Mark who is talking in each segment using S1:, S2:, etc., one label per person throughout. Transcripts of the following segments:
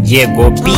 S1: Diego B.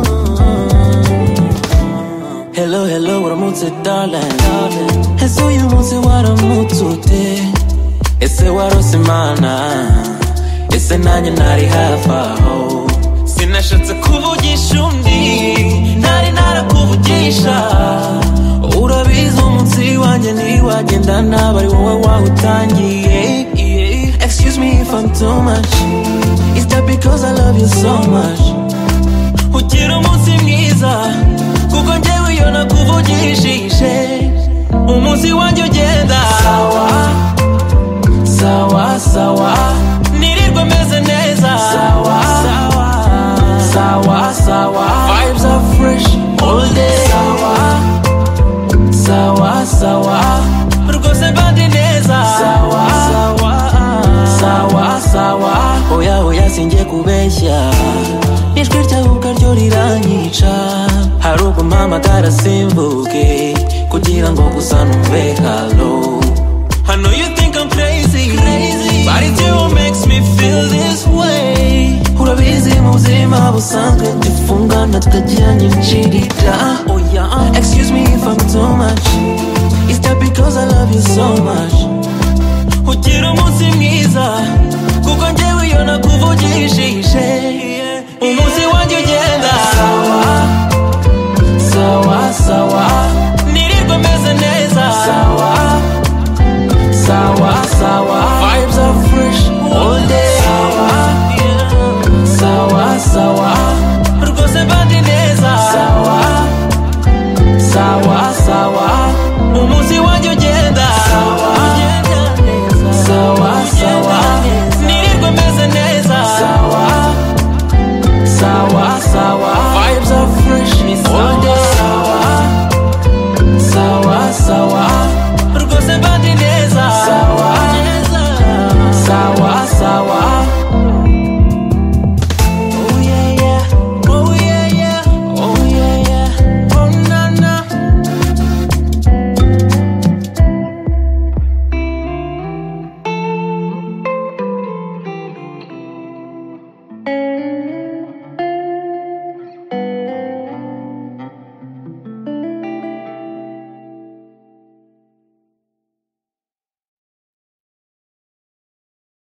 S2: Hello, hello, waramutse darling. Ese uyu munsi waramutse ute? Ese warose Imana? Ese nanjye nari hafi aho? Sinashatse kuvugisha undi, nari narakuvugisha. Urabizi umunsi wanjye ntiwagenda nabi ari wowe wawutangiye. Excuse me if I'm too much. Is that because I love you so much? Ugira umunsi mwiza kuko njyewe iyo nakuvugishije. Umunsi wanjye ugenda sawa sawa sawa, nirirwa meze neza sawa sawa sawa, vibes are fresh all day sawa sawa sawa, rwose bandi neza sawa sawa sawa. Oya oya sinjye kubeshya, ijwi ryawe ubwaryo riranyica. Hari ubwo mpamagara simvuge kugira ngo gusa numve hello. I know you think I'm crazy, but it's you who makes me feel this way. Urabizi mu buzima busanzwe dufungana tukagira nyinshirira. Oh yeah, excuse me if I'm too much. Is that because I love you so much? Ugira umunsi mwiza kuko njyewe iyo nakuvugishije. Umunsi